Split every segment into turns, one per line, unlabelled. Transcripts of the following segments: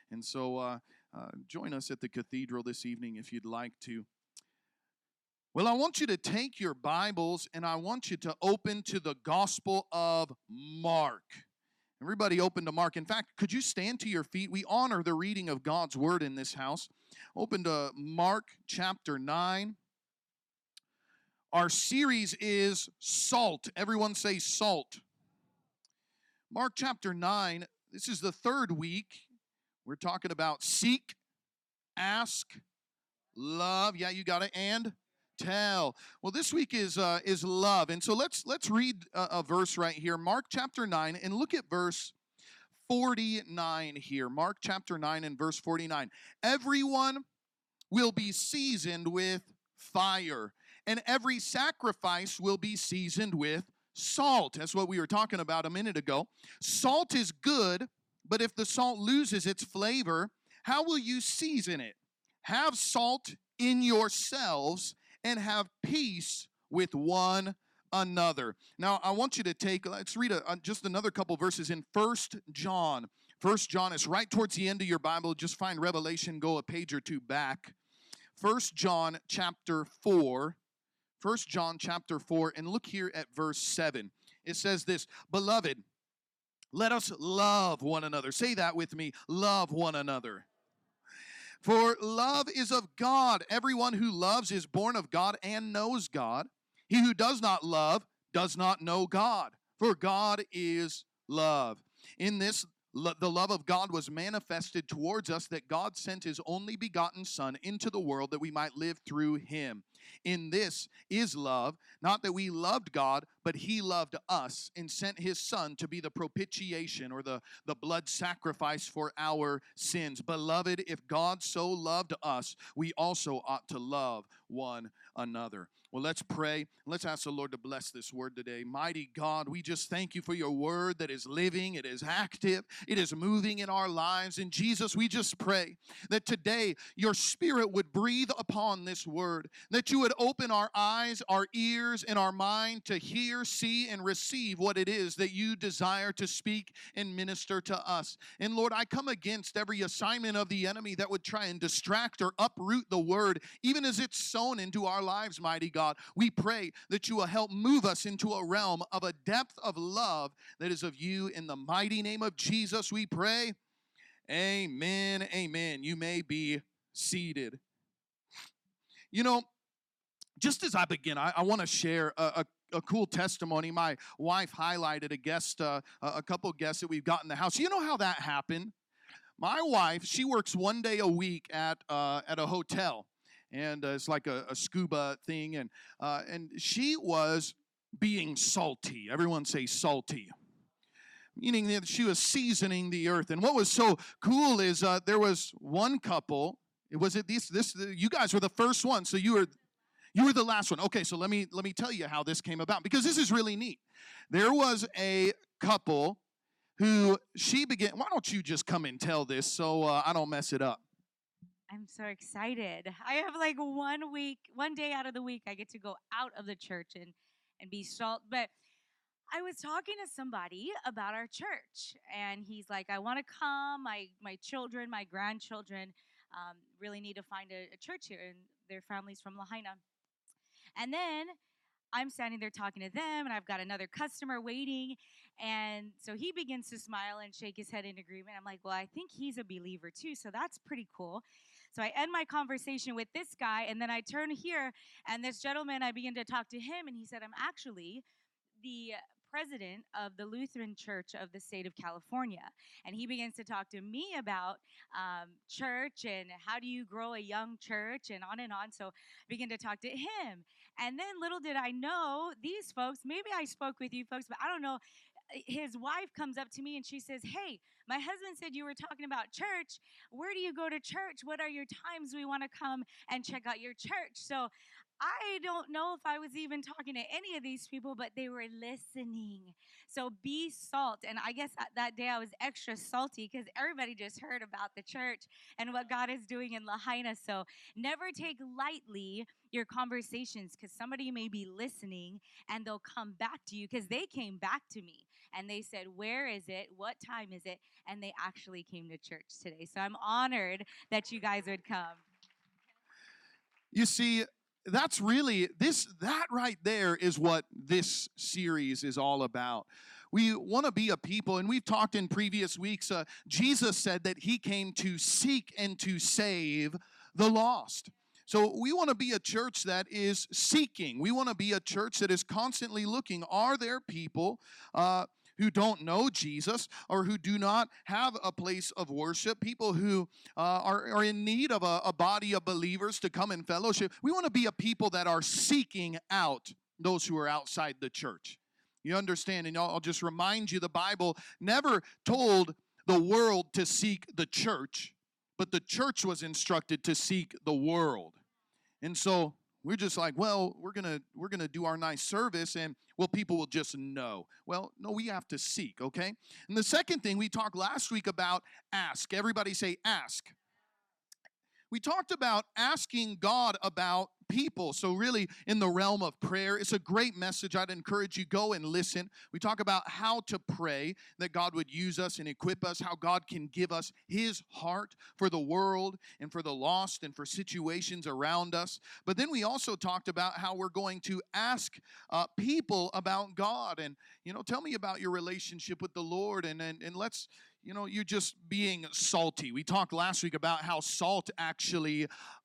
And so join us at the cathedral this evening if you'd like to. Well, I want you to take your Bibles and I want you to open to the Gospel of Mark. Everybody open to Mark. In fact, could you stand to your feet? We honor the reading of God's Word in this house. Open to Mark chapter 9. Our series is Salt. Everyone say salt. Mark chapter 9, this is the third week. We're talking about seek, ask, love. Yeah, you got it. And tell. Well, this week is love. And so let's read a verse right here. Mark chapter 9, and look at verse 49 here. Mark chapter 9 and verse 49. Everyone will be seasoned with fire, and every sacrifice will be seasoned with salt. That's what we were talking about a minute ago. Salt is good, but if the salt loses its flavor, how will you season it? Have salt in yourselves and have peace with one another. Now, I want you to let's read just another couple verses in 1 John. 1 John is right towards the end of your Bible. Just find Revelation, go a page or two back. 1 John chapter 4. 1 John chapter 4, and look here at verse 7. It says this, Beloved, let us love one another. Say that with me, love one another. For love is of God. Everyone who loves is born of God and knows God. He who does not love does not know God, for God is love. In this, the love of God was manifested towards us, that God sent his only begotten Son into the world that we might live through him. In this is love, not that we loved God, but he loved us and sent his Son to be the propitiation, or the blood sacrifice for our sins. Beloved, if God so loved us, we also ought to love one another. Well, let's pray. Let's ask the Lord to bless this word today. Mighty God, we just thank you for your word that is living, it is active, it is moving in our lives. And Jesus, we just pray that today your Spirit would breathe upon this word, that you would open our eyes, our ears, and our mind to hear, see, and receive what it is that you desire to speak and minister to us. And Lord, I come against every assignment of the enemy that would try and distract or uproot the word, even as it's sown into our lives, mighty God. We pray that you will help move us into a realm of a depth of love that is of you. In the mighty name of Jesus, we pray. Amen. Amen. You may be seated. You know, just as I begin, I want to share a cool testimony. My wife highlighted a couple of guests that we've got in the house. You know how that happened? My wife, she works one day a week at a hotel, and it's like a scuba thing, and she was being salty. Everyone say salty. Meaning that she was seasoning the earth. And what was so cool is there was one couple. Was it this? You guys were the first one, so you were the last one. Okay, so let me tell you how this came about, because this is really neat. There was a couple who she began. Why don't you just come and tell this so I don't mess it up?
I'm so excited. I have like 1 day out of the week I get to go out of the church and be salt. But I was talking to somebody about our church, and he's like, I want to come. My children, my grandchildren, really need to find a church here, and their family's from Lahaina. And then I'm standing there talking to them, and I've got another customer waiting. And so he begins to smile and shake his head in agreement. I'm like, well, I think he's a believer too, so that's pretty cool. So I end my conversation with this guy, and then I turn here, and this gentleman, I begin to talk to him, and he said, I'm actually the president of the Lutheran Church of the state of California. And he begins to talk to me about church and how do you grow a young church and on and on. So I begin to talk to him. And then little did I know, these folks, maybe I spoke with you folks, but I don't know. His wife comes up to me and she says, hey, my husband said you were talking about church. Where do you go to church? What are your times? We want to come and check out your church. So I don't know if I was even talking to any of these people, but they were listening. So be salt. And I guess that day I was extra salty because everybody just heard about the church and what God is doing in Lahaina. So never take lightly your conversations, because somebody may be listening and they'll come back to you, because they came back to me. and they said, "Where is it? What time is it?" And they actually came to church today. So I'm honored that you guys would come.
You see, that's really that right there is what this series is all about. We want to be a people, and we've talked in previous weeks. Jesus said that he came to seek and to save the lost. So we want to be a church that is seeking. We want to be a church that is constantly looking. Are there people who don't know Jesus or who do not have a place of worship? People who are in need of a body of believers to come in fellowship. We want to be a people that are seeking out those who are outside the church. You understand? And I'll just remind you, the Bible never told the world to seek the church, but the church was instructed to seek the world. And so we're just like, well, we're gonna do our nice service, and well, people will just know. Well, no, we have to seek, okay? And the second thing, we talked last week about ask. Everybody say ask. We talked about asking God about people. So really in the realm of prayer, it's a great message. I'd encourage you, go and listen. We talk about how to pray, that God would use us and equip us, how God can give us his heart for the world and for the lost and for situations around us. But then we also talked about how we're going to ask people about God. And, tell me about your relationship with the Lord, and let's, you're just being salty. We talked last week about how salt actually,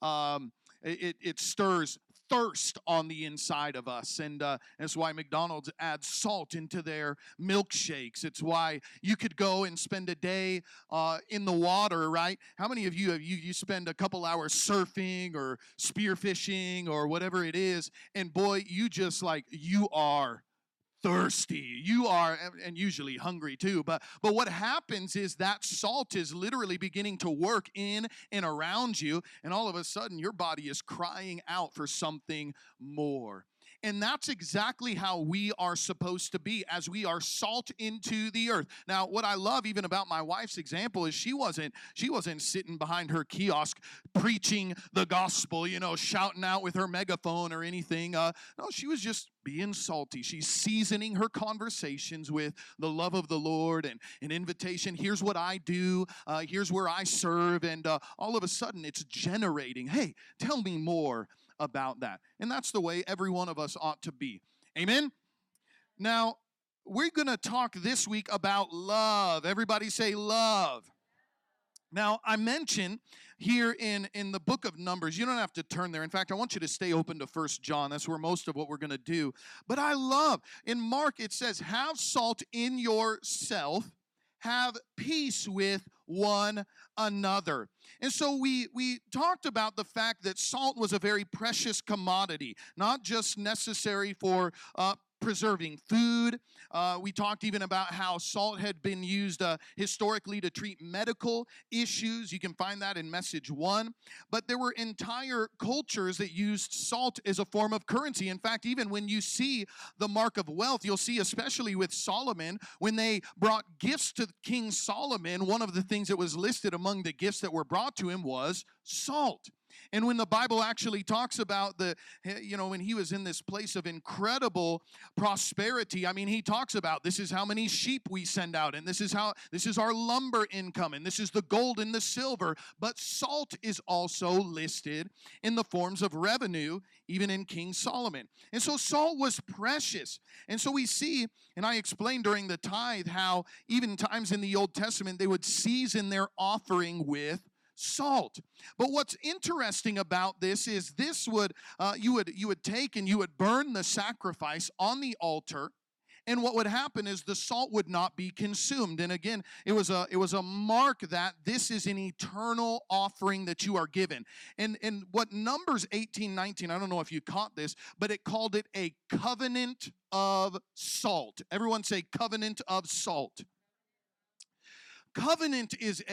it stirs thirst on the inside of us. And that's why McDonald's adds salt into their milkshakes. It's why you could go and spend a day in the water, right? How many of you spend a couple hours surfing or spearfishing or whatever it is, and boy, you are thirsty. You are, and usually hungry too, but what happens is that salt is literally beginning to work in and around you, and all of a sudden your body is crying out for something more. And that's exactly how we are supposed to be as we are salt into the earth. Now, what I love even about my wife's example is she wasn't sitting behind her kiosk preaching the gospel, shouting out with her megaphone or anything. No, she was just being salty. She's seasoning her conversations with the love of the Lord and an invitation. Here's what I do. Here's where I serve. And all of a sudden it's generating, hey, tell me more about that. And that's the way every one of us ought to be. Amen? Now, we're going to talk this week about love. Everybody say love. Now, I mentioned here in the book of Numbers, you don't have to turn there. In fact, I want you to stay open to 1 John. That's where most of what we're going to do. But I love, in Mark, it says, have salt in yourself, have peace with one another. And so we talked about the fact that salt was a very precious commodity, not just necessary for preserving food. We talked even about how salt had been used historically to treat medical issues. You can find that in message 1. But there were entire cultures that used salt as a form of currency. In fact, even when you see the mark of wealth, you'll see, especially with Solomon, when they brought gifts to King Solomon, one of the things that was listed among the gifts that were brought to him was salt. And when the Bible actually talks about when he was in this place of incredible prosperity, I mean, he talks about this is how many sheep we send out, and this is our lumber income, and this is the gold and the silver. But salt is also listed in the forms of revenue, even in King Solomon. And so salt was precious. And so we see, and I explained during the tithe, how even times in the Old Testament, they would season their offering with salt. But what's interesting about this is you would take and you would burn the sacrifice on the altar, and what would happen is the salt would not be consumed. And again, it was a mark that this is an eternal offering that you are given. And what Numbers 18:19, I don't know if you caught this, but it called it a covenant of salt. Everyone say covenant of salt. Covenant is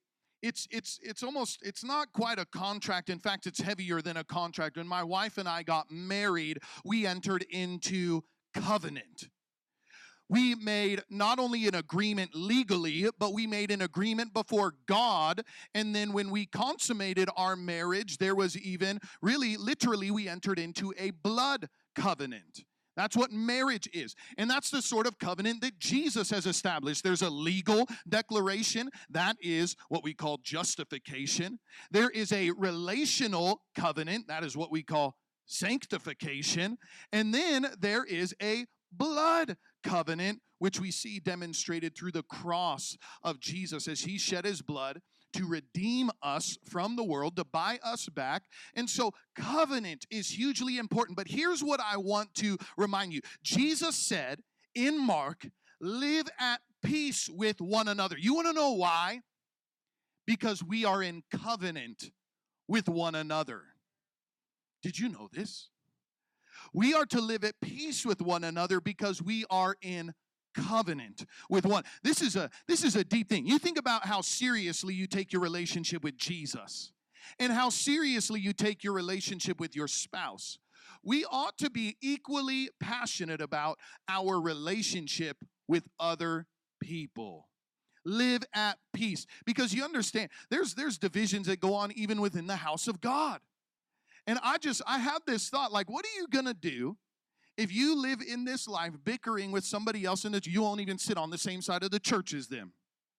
it's not quite a contract. In fact, it's heavier than a contract. When my wife and I got married, we entered into covenant. We made not only an agreement legally, but we made an agreement before God. And then when we consummated our marriage, there was even literally, we entered into a blood covenant. That's what marriage is. And that's the sort of covenant that Jesus has established. There's a legal declaration. That is what we call justification. There is a relational covenant. That is what we call sanctification. And then there is a blood covenant, which we see demonstrated through the cross of Jesus as he shed his blood to redeem us from the world, to buy us back. And so covenant is hugely important. But here's what I want to remind you. Jesus said in Mark, live at peace with one another. You want to know why? Because we are in covenant with one another. Did you know this? We are to live at peace with one another because we are in covenant with one. This is a deep thing. You think about how seriously you take your relationship with Jesus and how seriously you take your relationship with your spouse. We ought to be equally passionate about our relationship with other people. Live at peace, because you understand there's divisions that go on even within the house of God. And I have this thought, like, what are you going to do if you live in this life bickering with somebody else and that you won't even sit on the same side of the church as them?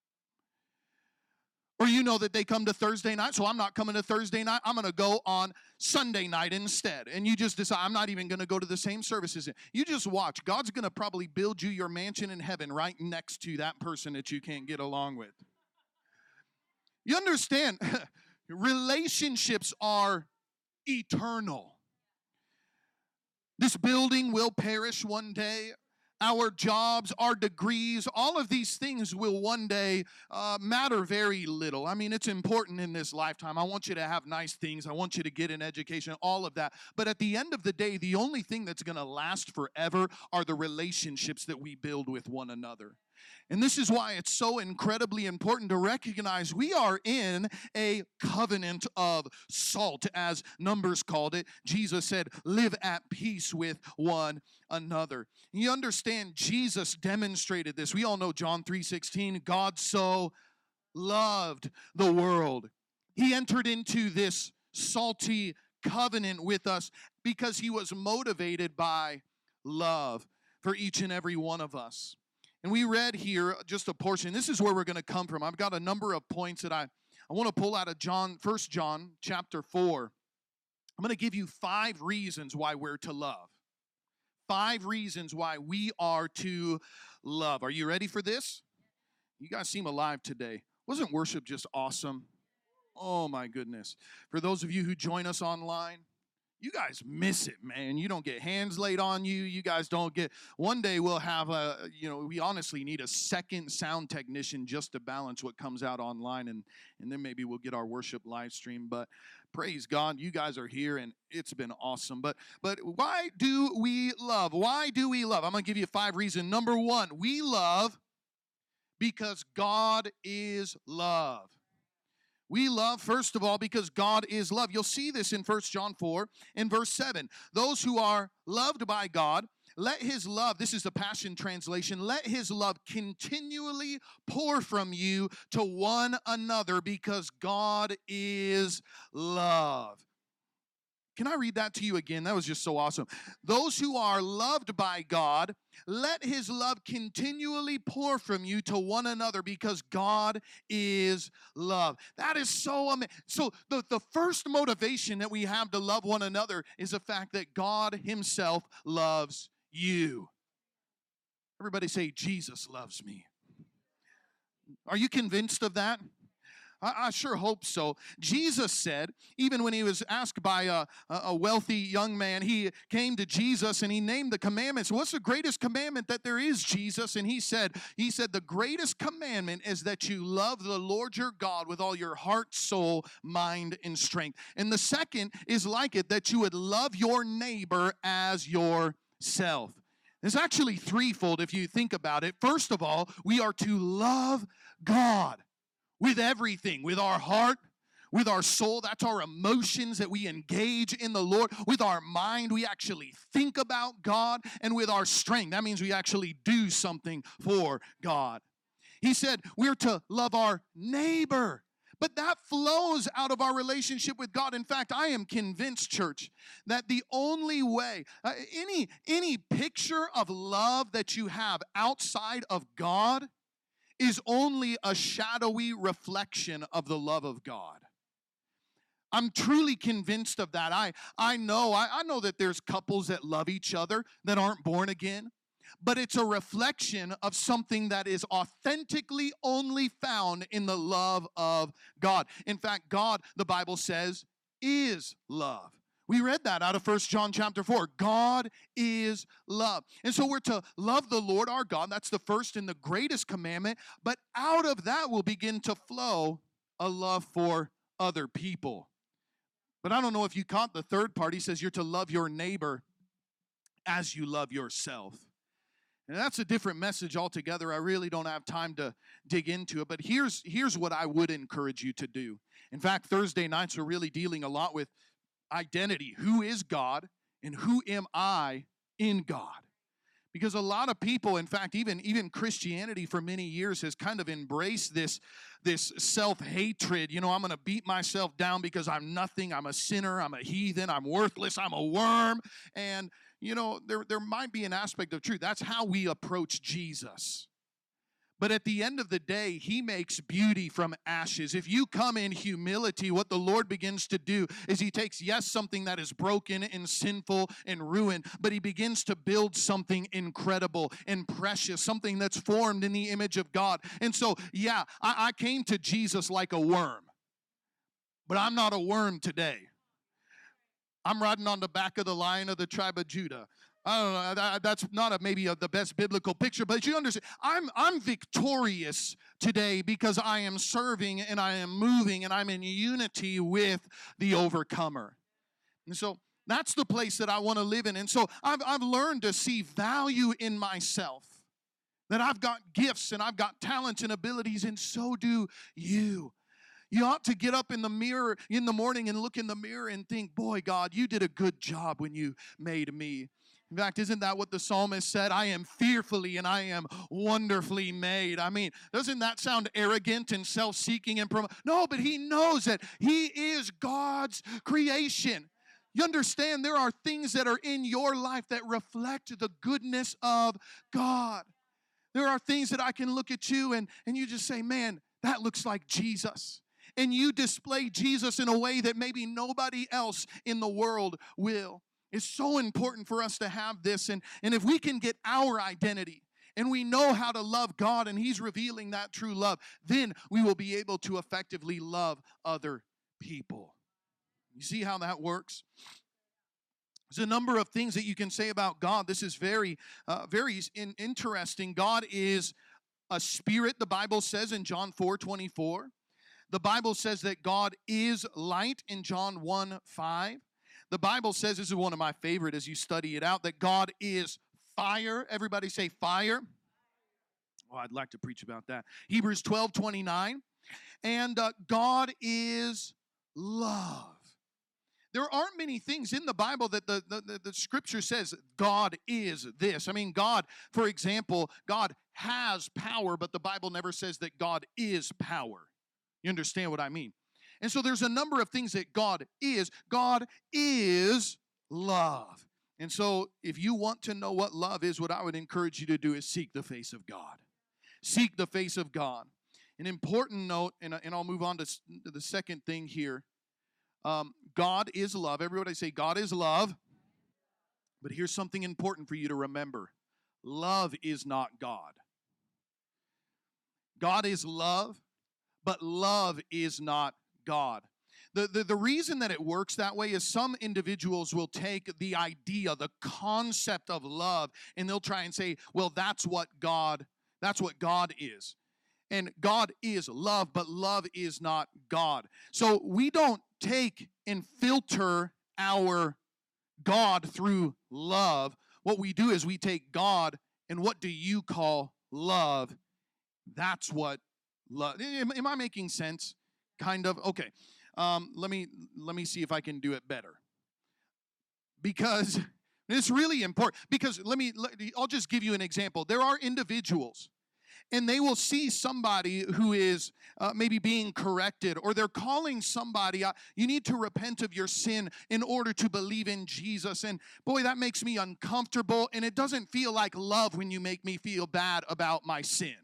Or you know that they come to Thursday night, so I'm not coming to Thursday night. I'm going to go on Sunday night instead. And you just decide, I'm not even going to go to the same services. You just watch. God's going to probably build you your mansion in heaven right next to that person that you can't get along with. You understand, relationships are eternal. This building will perish one day. Our jobs, our degrees, all of these things will one day matter very little. I mean, it's important in this lifetime. I want you to have nice things. I want you to get an education, all of that. But at the end of the day, the only thing that's going to last forever are the relationships that we build with one another. And this is why it's so incredibly important to recognize we are in a covenant of salt, as Numbers called it. Jesus said, live at peace with one another. You understand, Jesus demonstrated this. We all know John 3:16, God so loved the world. He entered into this salty covenant with us because he was motivated by love for each and every one of us. And we read here just a portion. This is where we're going to come from. I've got a number of points that I want to pull out of 1 John chapter 4. I'm going to give you 5 reasons why we're to love. 5 reasons why we are to love. Are you ready for this? You guys seem alive today. Wasn't worship just awesome? Oh my goodness. For those of you who join us online, you guys miss it, man. You don't get hands laid on you. You guys don't get, one day we'll have we honestly need a second sound technician just to balance what comes out online, and then maybe we'll get our worship live stream. But praise God, you guys are here, and it's been awesome. But why do we love? Why do we love? I'm going to give you 5 reasons. Number 1, we love because God is love. We love, first of all, because God is love. You'll see this in 1 John 4 in verse 7. Those who are loved by God, let his love, this is the Passion Translation, let his love continually pour from you to one another because God is love. Can I read that to you again? That was just so awesome. Those who are loved by God, let his love continually pour from you to one another because God is love. That is so amazing. So the first motivation that we have to love one another is the fact that God himself loves you. Everybody say, Jesus loves me. Are you convinced of that? I sure hope so. Jesus said, even when he was asked by a wealthy young man, he came to Jesus and he named the commandments. What's the greatest commandment that there is, Jesus? And he said, the greatest commandment is that you love the Lord your God with all your heart, soul, mind, and strength. And the second is like it, that you would love your neighbor as yourself. It's actually threefold if you think about it. First of all, we are to love God with everything, with our heart, with our soul. That's our emotions that we engage in the Lord. With our mind, we actually think about God. And with our strength, that means we actually do something for God. He said we're to love our neighbor. But that flows out of our relationship with God. In fact, I am convinced, church, that the only way, any picture of love that you have outside of God is only a shadowy reflection of the love of God. I'm truly convinced of that. I know that there's couples that love each other that aren't born again, but it's a reflection of something that is authentically only found in the love of God. In fact, God, the Bible says, is love. We read that out of 1 John chapter 4. God is love. And so we're to love the Lord our God. That's the first and the greatest commandment. But out of that will begin to flow a love for other people. But I don't know if you caught the third part. He says you're to love your neighbor as you love yourself. And that's a different message altogether. I really don't have time to dig into it. But here's what I would encourage you to do. In fact, Thursday nights are really dealing a lot with identity. Who is God and who am I in God? Because a lot of people, in fact, even Christianity for many years has kind of embraced this self-hatred. You know, I'm going to beat myself down because I'm nothing. I'm a sinner. I'm a heathen. I'm worthless. I'm a worm. And, you know, there might be an aspect of truth. That's how we approach Jesus. But at the end of the day, he makes beauty from ashes. If you come in humility, what the Lord begins to do is he takes, yes, something that is broken and sinful and ruined, but he begins to build something incredible and precious, something that's formed in the image of God. And so, yeah, I came to Jesus like a worm, but I'm not a worm today. I'm riding on the back of the Lion of the tribe of Judah. I don't know, that's not maybe the best biblical picture, but you understand, I'm victorious today because I am serving and I am moving and I'm in unity with the overcomer. And so that's the place that I want to live in. And so I've learned to see value in myself, that I've got gifts and I've got talents and abilities, and so do you. You ought to get up in the mirror in the morning and look in the mirror and think, boy, God, you did a good job when you made me. In fact, isn't that what the psalmist said? I am fearfully and I am wonderfully made. I mean, doesn't that sound arrogant and self-seeking and no, but he knows that he is God's creation. You understand there are things that are in your life that reflect the goodness of God. There are things that I can look at you and you just say, man, that looks like Jesus. And you display Jesus in a way that maybe nobody else in the world will. It's so important for us to have this. And if we can get our identity and we know how to love God and he's revealing that true love, then we will be able to effectively love other people. You see how that works? There's a number of things that you can say about God. This is very interesting. God is a spirit, the Bible says in John 4:24. The Bible says that God is light in John 1:5. The Bible says, this is one of my favorite as you study it out, that God is fire. Everybody say fire. Oh, I'd like to preach about that. Hebrews 12:29. And God is love. There aren't many things in the Bible that the scripture says God is this. I mean, God, for example, God has power, but the Bible never says that God is power. You understand what I mean? And so there's a number of things that God is. God is love. And so if you want to know what love is, what I would encourage you to do is seek the face of God. Seek the face of God. An important note, and I'll move on to the second thing here. God is love. Everybody say, God is love. But here's something important for you to remember. Love is not God. God is love, but love is not God. The reason that it works that way is some individuals will take the idea, the concept of love, and they'll try and say, well, that's what God is. And God is love, but love is not God. So we don't take and filter our God through love. What we do is we take God and what do you call love? That's what love. Am I making sense? Kind of. Okay. Let me see if I can do it better. Because it's really important. Because I'll just give you an example. There are individuals, and they will see somebody who is maybe being corrected, or they're calling somebody, you need to repent of your sin in order to believe in Jesus. And boy, that makes me uncomfortable, and it doesn't feel like love when you make me feel bad about my sin.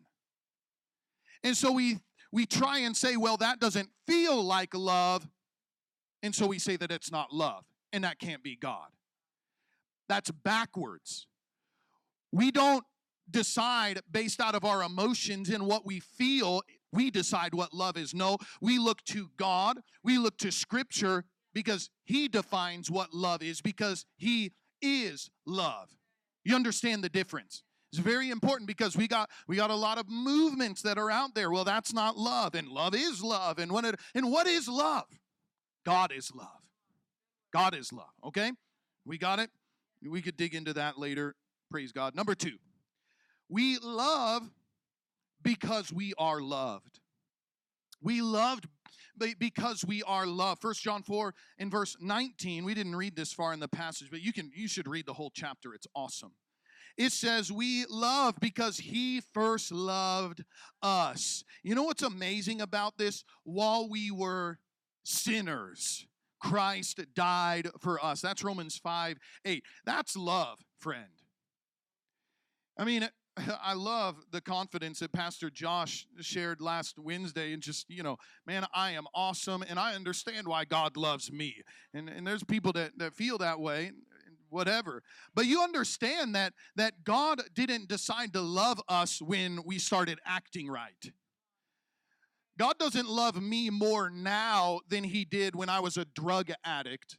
And so we try and say, well, that doesn't feel like love, and so we say that it's not love, and that can't be God. That's backwards. We don't decide based out of our emotions and what we feel. We decide what love is. No, we look to God. We look to Scripture because He defines what love is, because He is love. You understand the difference? It's very important, because we got a lot of movements that are out there. Well, that's not love, and love is love. And what is love? God is love. God is love. Okay? We got it? We could dig into that later. Praise God. Number 2. We love because we are loved. We loved because we are loved. 1 John 4 and verse 19. We didn't read this far in the passage, but you should read the whole chapter. It's awesome. It says, we love because He first loved us. You know what's amazing about this? While we were sinners, Christ died for us. That's Romans 5:8. That's love, friend. I mean, I love the confidence that Pastor Josh shared last Wednesday, and just, man, I am awesome, and I understand why God loves me. And there's people that feel that way, whatever. But you understand that God didn't decide to love us when we started acting right. God doesn't love me more now than He did when I was a drug addict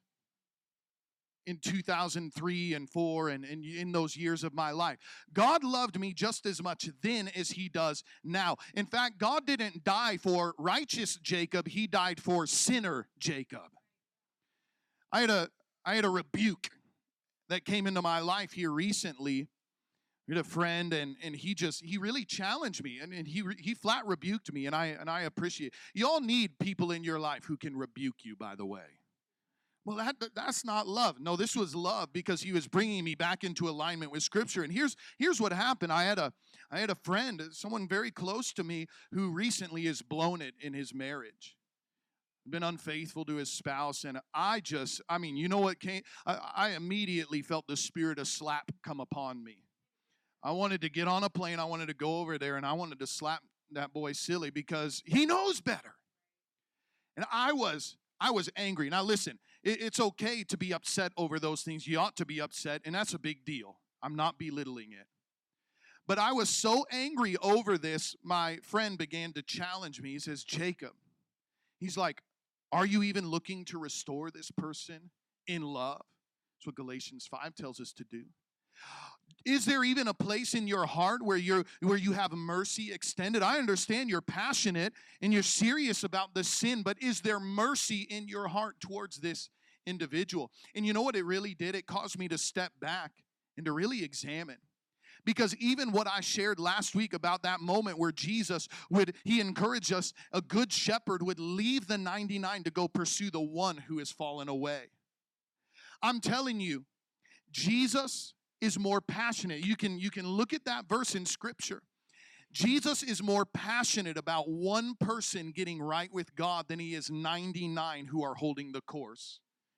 in 2003 and 4 and in those years of my life. God loved me just as much then as He does now. In fact, God didn't die for righteous Jacob. He died for sinner Jacob. I had a rebuke that came into my life here recently. We had a friend, and he really challenged me, and he flat rebuked me, and I appreciate it. You all need people in your life who can rebuke you, by the way. Well, that's not love. No, this was love, because he was bringing me back into alignment with Scripture. And here's what happened. I had a friend, someone very close to me, who recently has blown it in his marriage, been unfaithful to his spouse, and you know what came? I immediately felt the spirit of slap come upon me. I wanted to get on a plane. I wanted to go over there, and I wanted to slap that boy silly, because he knows better. And I was angry. Now listen, it's okay to be upset over those things. You ought to be upset, and that's a big deal. I'm not belittling it. But I was so angry over this, my friend began to challenge me. He says, Jacob, he's like, are you even looking to restore this person in love? That's what Galatians 5 tells us to do. Is there even a place in your heart where you have mercy extended? I understand you're passionate and you're serious about the sin, but is there mercy in your heart towards this individual? And you know what it really did? It caused me to step back and to really examine. Because even what I shared last week about that moment where Jesus he encouraged us, a good shepherd would leave the 99 to go pursue the one who has fallen away. I'm telling you, Jesus is more passionate. You can look at that verse in Scripture. Jesus is more passionate about one person getting right with God than He is 99 who are holding the course.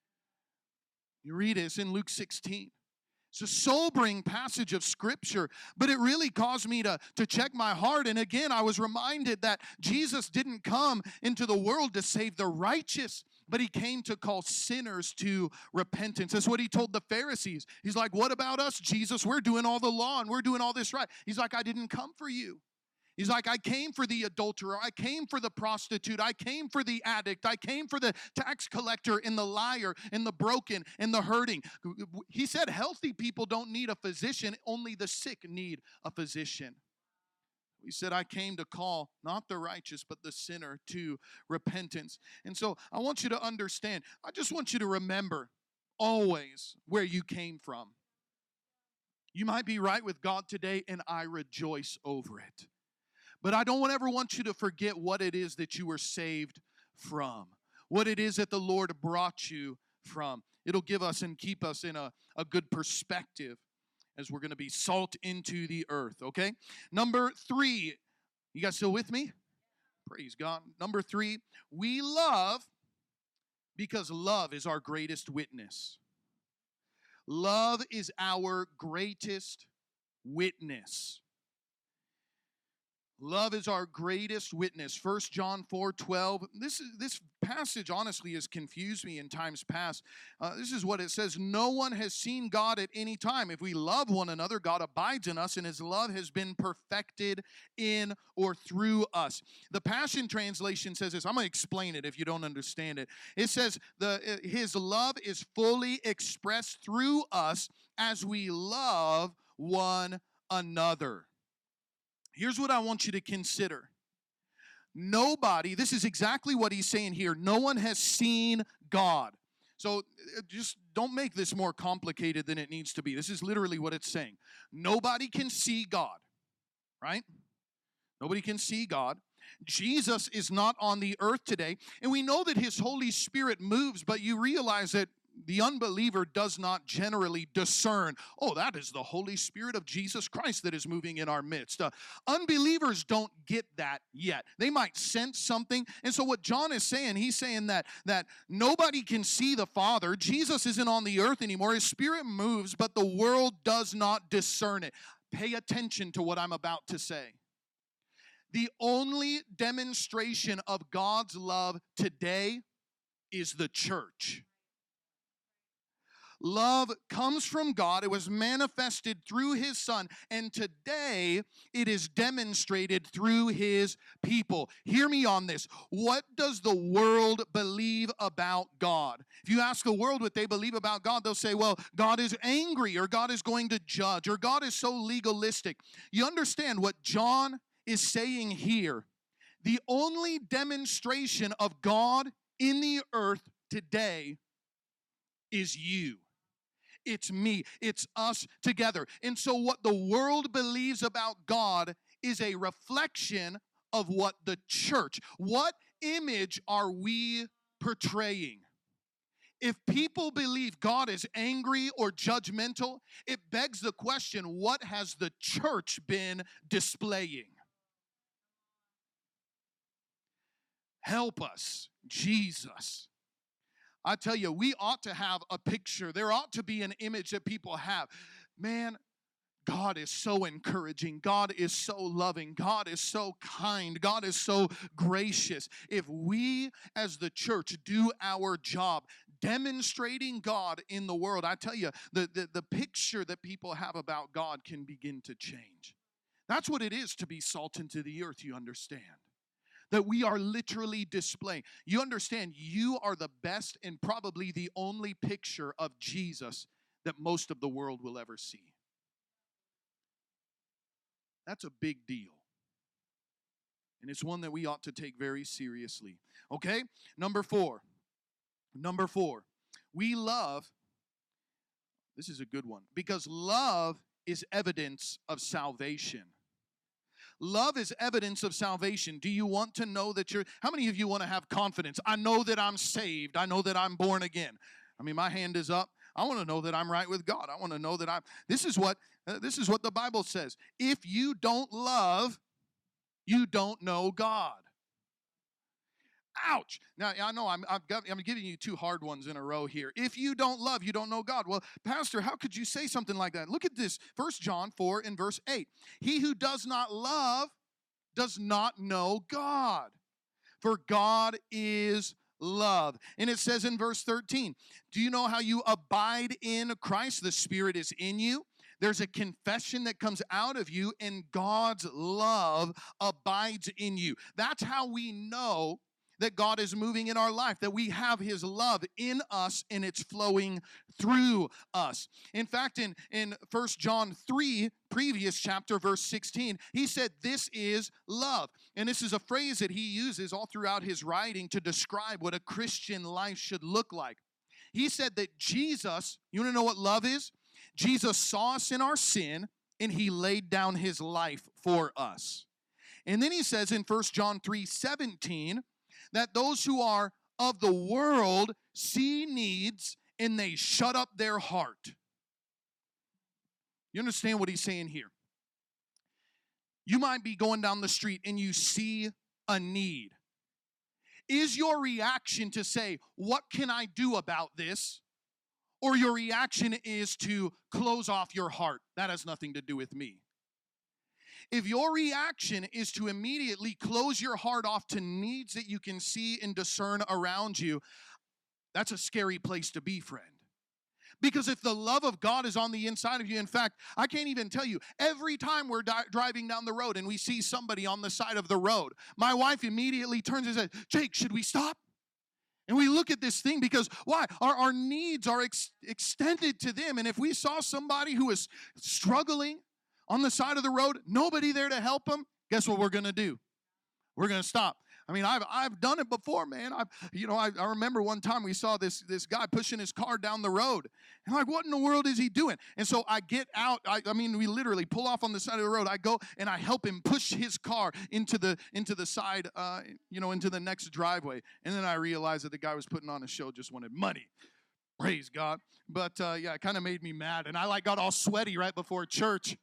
You read it, it's in Luke 16. It's a sobering passage of Scripture, but it really caused me to check my heart. And again, I was reminded that Jesus didn't come into the world to save the righteous, but He came to call sinners to repentance. That's what He told the Pharisees. He's like, what about us, Jesus? We're doing all the law and we're doing all this right. He's like, I didn't come for you. He's like, I came for the adulterer. I came for the prostitute. I came for the addict. I came for the tax collector and the liar and the broken and the hurting. He said healthy people don't need a physician. Only the sick need a physician. He said, I came to call not the righteous, but the sinner to repentance. And so I want you to understand, I just want you to remember always where you came from. You might be right with God today, and I rejoice over it. But I don't ever want you to forget what it is that you were saved from, what it is that the Lord brought you from. It'll give us and keep us in a good perspective. as we're going to be salt into the earth, okay? Number 3, you guys still with me? Praise God. Number 3, we love because love is our greatest witness. Love is our greatest witness. Love is our greatest witness. 1 John 4:12. This passage honestly has confused me in times past. This is what it says. No one has seen God at any time. If we love one another, God abides in us, and his love has been perfected in or through us. The Passion Translation says this. I'm going to explain it if you don't understand it. It says, his love is fully expressed through us as we love one another. Here's what I want you to consider. Nobody, this is exactly what he's saying here. No one has seen God. So just don't make this more complicated than it needs to be. This is literally what it's saying. Nobody can see God, right? Nobody can see God. Jesus is not on the earth today. And we know that his Holy Spirit moves, but you realize that the unbeliever does not generally discern, oh, that is the Holy Spirit of Jesus Christ that is moving in our midst. Unbelievers don't get that yet. They might sense something. And so what John is saying, he's saying that nobody can see the Father. Jesus isn't on the earth anymore. His Spirit moves, but the world does not discern it. Pay attention to what I'm about to say. The only demonstration of God's love today is the church. Love comes from God. It was manifested through his Son, and today it is demonstrated through his people. Hear me on this. What does the world believe about God? If you ask the world what they believe about God, they'll say, well, God is angry, or God is going to judge, or God is so legalistic. You understand what John is saying here? The only demonstration of God in the earth today is you. It's me. It's us together. And so what the world believes about God is a reflection of what the church, what image are we portraying? If people believe God is angry or judgmental, it begs the question, what has the church been displaying? Help us, Jesus. I tell you, we ought to have a picture. There ought to be an image that people have. Man, God is so encouraging. God is so loving. God is so kind. God is so gracious. If we as the church do our job demonstrating God in the world, I tell you, the picture that people have about God can begin to change. That's what it is to be salt into the earth, you understand. That we are literally displaying. You understand, you are the best and probably the only picture of Jesus that most of the world will ever see. That's a big deal. And it's one that we ought to take very seriously. Okay? Number 4. We love, this is a good one, because love is evidence of salvation. Love is evidence of salvation. Do you want to know that how many of you want to have confidence? I know that I'm saved. I know that I'm born again. I mean, my hand is up. I want to know that I'm right with God. I want to know that this is what the Bible says. If you don't love, you don't know God. Ouch. Now, I know I'm giving you 2 hard ones in a row here. If you don't love, you don't know God. Well, Pastor, how could you say something like that? Look at this. 1 John 4 and verse 8. He who does not love does not know God, for God is love. And it says in verse 13, do you know how you abide in Christ? The Spirit is in you. There's a confession that comes out of you, and God's love abides in you. That's how we know that God is moving in our life, that we have his love in us and it's flowing through us. In fact, in 1 John 3, previous chapter, verse 16, he said, this is love. And this is a phrase that he uses all throughout his writing to describe what a Christian life should look like. He said that Jesus, you want to know what love is? Jesus saw us in our sin and he laid down his life for us. And then he says in 1 John 3:17, that those who are of the world see needs and they shut up their heart. You understand what he's saying here? You might be going down the street and you see a need. Is your reaction to say, what can I do about this? Or your reaction is to close off your heart? That has nothing to do with me. If your reaction is to immediately close your heart off to needs that you can see and discern around you, that's a scary place to be, friend. Because if the love of God is on the inside of you, in fact, I can't even tell you, every time we're driving down the road and we see somebody on the side of the road, my wife immediately turns and says, Jake, should we stop? And we look at this thing because, why? Our needs are extended to them. And if we saw somebody who is struggling on the side of the road, nobody there to help them, guess what we're going to do? We're going to stop. I mean, I've done it before, man. I remember one time we saw this guy pushing his car down the road. And I'm like, what in the world is he doing? And so I get out. We literally pull off on the side of the road. I go and I help him push his car into the side, into the next driveway. And then I realized that the guy was putting on a show, just wanted money. Praise God. But it kind of made me mad. And I got all sweaty right before church.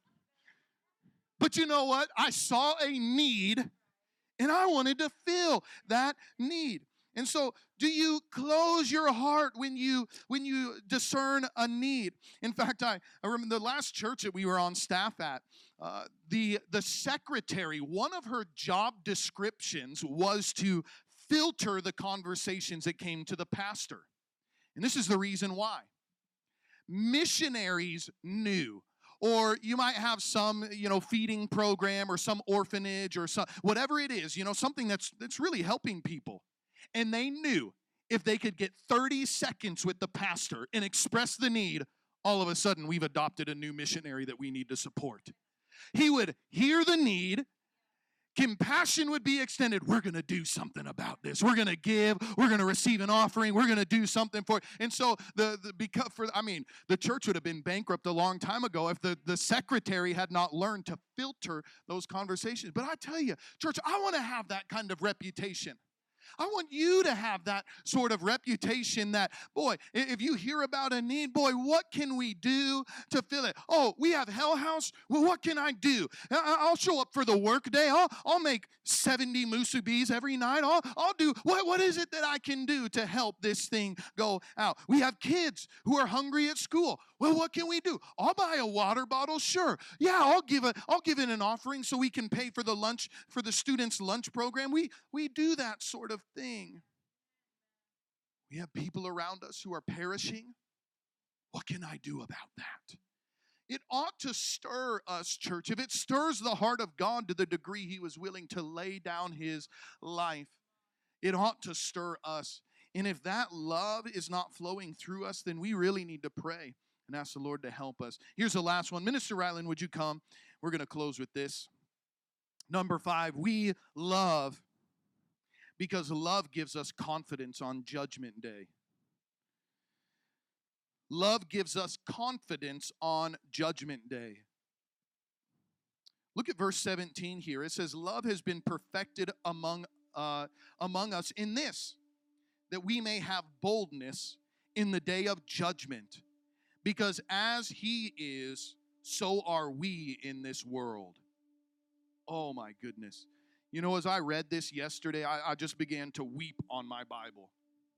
But you know what? I saw a need, and I wanted to fill that need. And so, do you close your heart when you discern a need? In fact, I remember the last church that we were on staff at, the secretary, one of her job descriptions was to filter the conversations that came to the pastor. And this is the reason why. Missionaries knew. Or you might have some, feeding program or some orphanage or some, whatever it is, something that's really helping people. And they knew if they could get 30 seconds with the pastor and express the need, all of a sudden we've adopted a new missionary that we need to support. He would hear the need. Compassion would be extended. We're going to do something about this. We're going to give. We're going to receive an offering. We're going to do something for it. And so the church would have been bankrupt a long time ago if the secretary had not learned to filter those conversations. But I tell you, church, I want to have that kind of reputation. I want you to have that sort of reputation that, boy, if you hear about a need, boy, what can we do to fill it? Oh, we have Hell House? Well, what can I do? I'll show up for the work day. I'll make 70 musubis every night. I'll do, what is it that I can do to help this thing go out? We have kids who are hungry at school. Well, what can we do? I'll buy a water bottle, sure. Yeah, I'll give it an offering so we can pay for the lunch, for the students' lunch program. We do that sort of thing. We have people around us who are perishing. What can I do about that? It ought to stir us, church. If it stirs the heart of God to the degree he was willing to lay down his life, it ought to stir us. And if that love is not flowing through us, then we really need to pray and ask the Lord to help us. Here's the last one. Minister Ryland, would you come? We're going to close with this. Number 5, we love because love gives us confidence on Judgment Day. Love gives us confidence on Judgment Day. Look at verse 17 here. It says, love has been perfected among us in this, that we may have boldness in the day of judgment. Because as he is, so are we in this world. Oh my goodness. As I read this yesterday, I just began to weep on my Bible.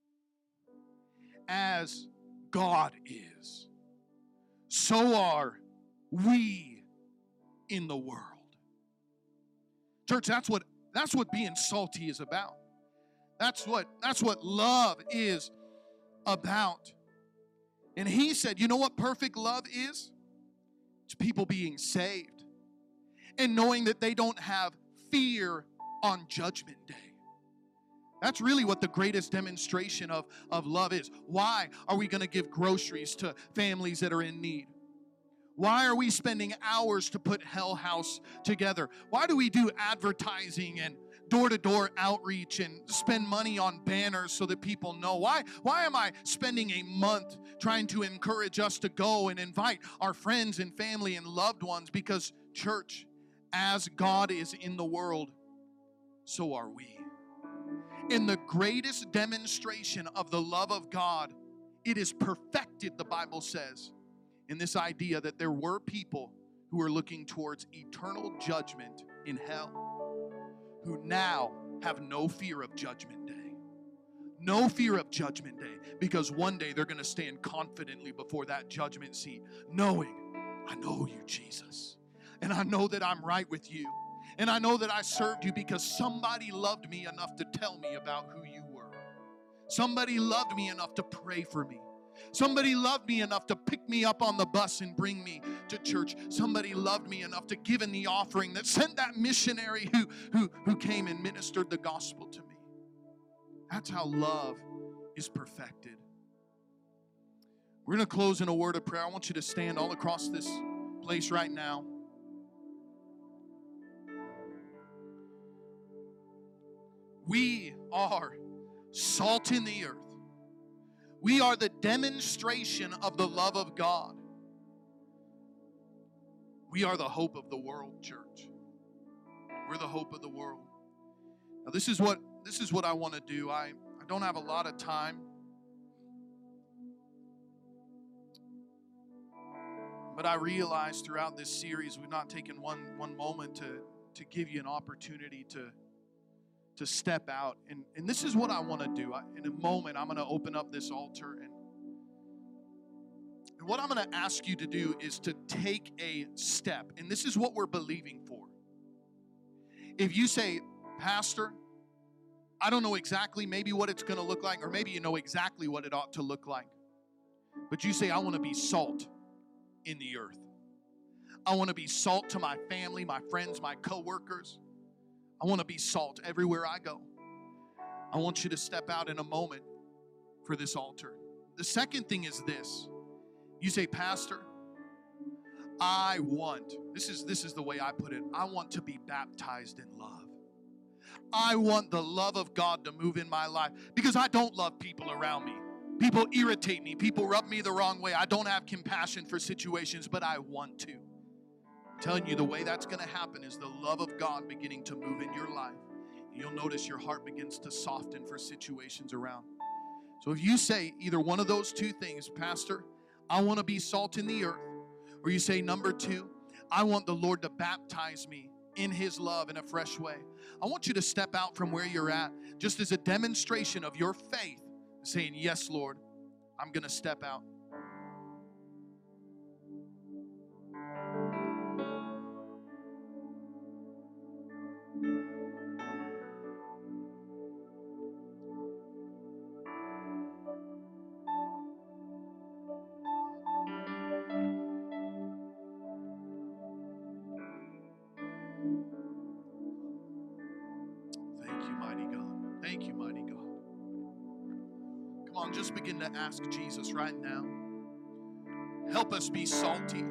As God is, so are we in the world. Church, that's what being salty is about. That's what love is about. And he said, you know what perfect love is? It's people being saved and knowing that they don't have fear on Judgment Day. That's really what the greatest demonstration of love is. Why are we going to give groceries to families that are in need? Why are we spending hours to put Hell House together? Why do we do advertising and door-to-door outreach and spend money on banners so that people know? Why am I spending a month trying to encourage us to go and invite our friends and family and loved ones? Because, church, as God is in the world, so are we. In the greatest demonstration of the love of God, it is perfected, the Bible says, in this idea that there were people who were looking towards eternal judgment in hell, who now have no fear of Judgment Day. No fear of Judgment Day, because one day they're going to stand confidently before that judgment seat, knowing, I know you, Jesus, and I know that I'm right with you, and I know that I served you because somebody loved me enough to tell me about who you were. Somebody loved me enough to pray for me. Somebody loved me enough to pick me up on the bus and bring me to church. Somebody loved me enough to give in the offering that sent that missionary who came and ministered the gospel to me. That's how love is perfected. We're going to close in a word of prayer. I want you to stand all across this place right now. We are salt in the earth. We are the demonstration of the love of God. We are the hope of the world, church. We're the hope of the world. Now, this is what I want to do. I don't have a lot of time. But I realized throughout this series, we've not taken one moment to give you an opportunity to step out. And this is what I want to do. In a moment, I'm going to open up this altar. And what I'm going to ask you to do is to take a step. And this is what we're believing for. If you say, Pastor, I don't know exactly maybe what it's going to look like, or maybe you know exactly what it ought to look like. But you say, I want to be salt in the earth. I want to be salt to my family, my friends, my coworkers. I want to be salt everywhere I go. I want you to step out in a moment for this altar. The second thing is this. You say, Pastor, I want, this is the way I put it, I want to be baptized in love. I want the love of God to move in my life because I don't love people around me. People irritate me. People rub me the wrong way. I don't have compassion for situations, but I want to. I'm telling you, the way that's going to happen is the love of God beginning to move in your life. You'll notice your heart begins to soften for situations around. So if you say either one of those two things, Pastor, I want to be salt in the earth, or you say number two, I want the Lord to baptize me in His love in a fresh way, I want you to step out from where you're at just as a demonstration of your faith, saying, yes, Lord, I'm going to step out. Thank you, mighty God. Come on, just begin to ask Jesus right now. Help us be salty.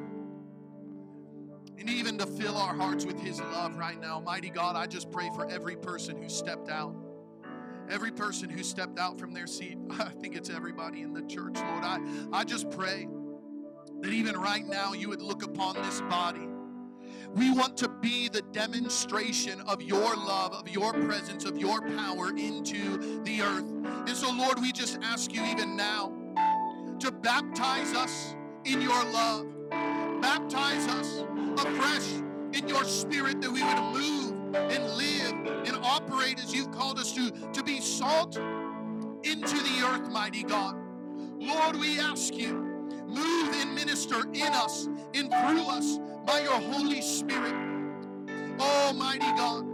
And even to fill our hearts with His love right now. Mighty God, I just pray for every person who stepped out. Every person who stepped out from their seat. I think it's everybody in the church, Lord. I just pray that even right now you would look upon this body. We want to be the demonstration of your love, of your presence, of your power into the earth. And so, Lord, we just ask you even now to baptize us in your love. Baptize us afresh in your spirit, that we would move and live and operate as you've called us to be salt into the earth, mighty God. Lord, we ask you, move and minister in us and through us by your Holy Spirit. Oh, mighty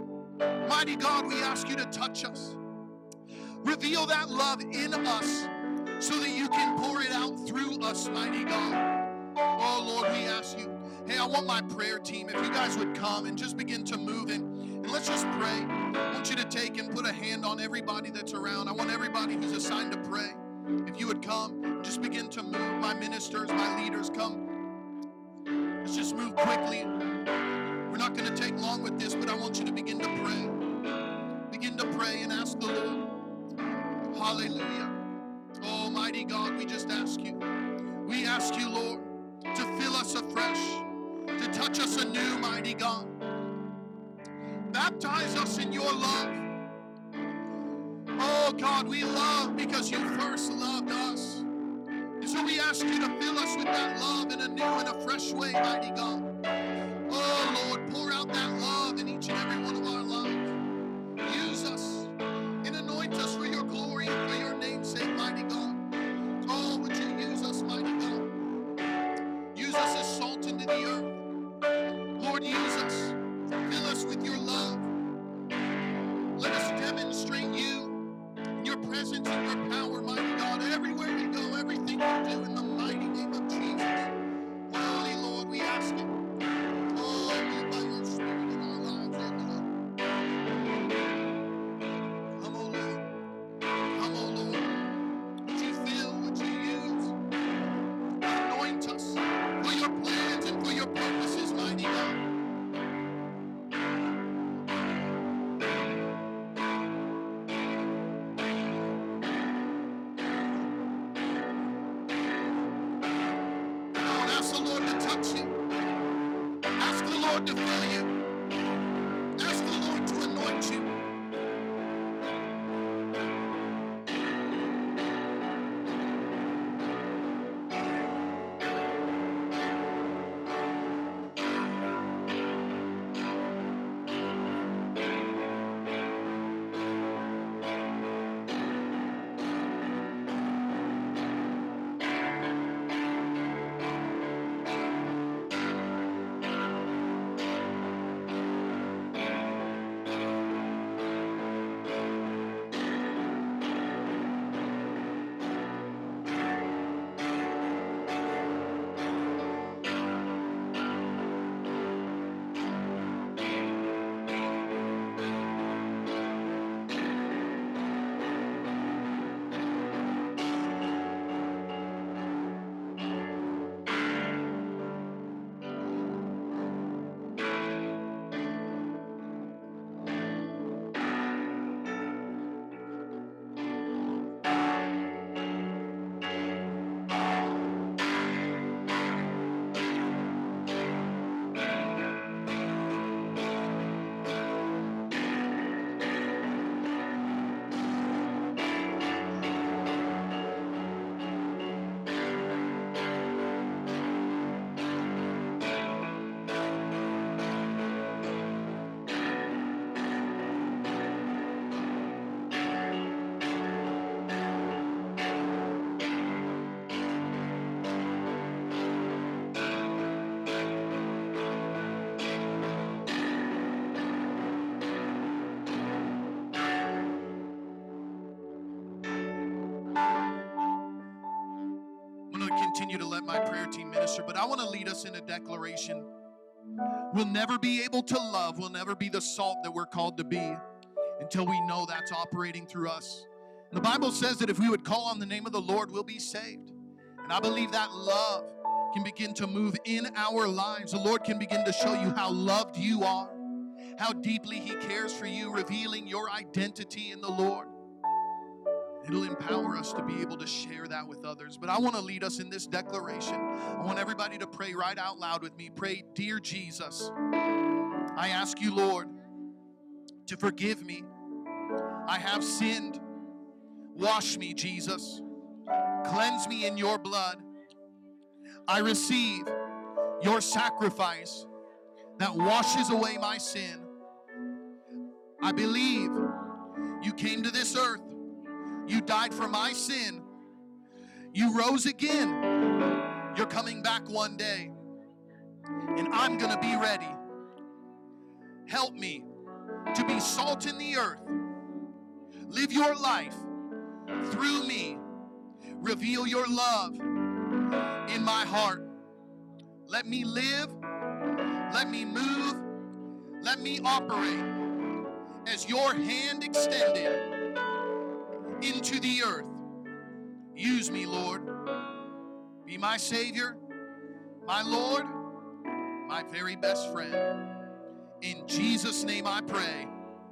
God, we ask you to touch us. Reveal that love in us so that you can pour it out through us, mighty God. Oh, Lord, we ask you. Hey, I want my prayer team, if you guys would come and just begin to move in. And let's just pray. I want you to take and put a hand on everybody that's around. I want everybody who's assigned to pray. If you would come, just begin to move. My ministers, my leaders, come. Let's just move quickly. We're not going to take long with this, but I want you to begin to pray. Begin to pray and ask the Lord. Hallelujah. Almighty God, we just ask you. We ask you, Lord, to fill us afresh, to touch us anew, mighty God. Baptize us in your love. Oh God, we love because you first loved us. And so we we ask you to fill us with that love in a new and a fresh way, mighty God. Oh, Lord, pour out that love in each and every one of our lives. Use us and anoint us for your glory and for your name's sake, mighty God. Oh, would you use us, mighty God? Use us as salt into the earth. Lord, use us. Fill us with your love. Let us demonstrate you, your presence and your power, mighty God, everywhere we go, everything we do, in the mighty name of Jesus. Holy Lord, we ask it. Oh, move by your Spirit in our lives, oh Lord. Come, oh Lord. Come, oh Lord. Would you fill, would you use? Anoint us for your plans and for your purposes, mighty God. Ask the Lord to touch you. Ask the Lord to fill you. Ask the Lord to anoint you. I'm going to continue to let my prayer team minister, but I want to lead us in a declaration. We'll never be able to love, we'll never be the salt that we're called to be until we know that's operating through us. And the Bible says that if we would call on the name of the Lord, we'll be saved. And I believe that love can begin to move in our lives. The Lord can begin to show you how loved you are, how deeply He cares for you, revealing your identity in the Lord. It'll empower us to be able to share that with others. But I want to lead us in this declaration. I want everybody to pray right out loud with me. Pray, dear Jesus, I ask you, Lord, to forgive me. I have sinned. Wash me, Jesus. Cleanse me in your blood. I receive your sacrifice that washes away my sin. I believe you came to this earth. You died for my sin. You rose again. You're coming back one day. And I'm going to be ready. Help me to be salt in the earth. Live your life through me. Reveal your love in my heart. Let me live. Let me move. Let me operate as your hand extended into the earth. Use me, Lord. Be my Savior, my Lord, my very best friend. In Jesus' name I pray.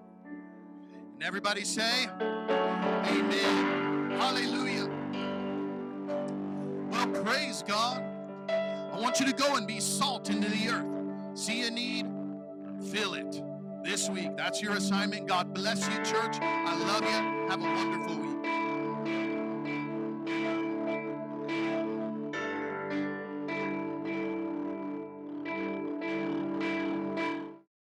And everybody say, amen. Hallelujah. Well, praise God. I want you to go and be salt into the earth. See a need? Fill it. This week, that's your assignment. God bless you, church. I love you. Have a wonderful week.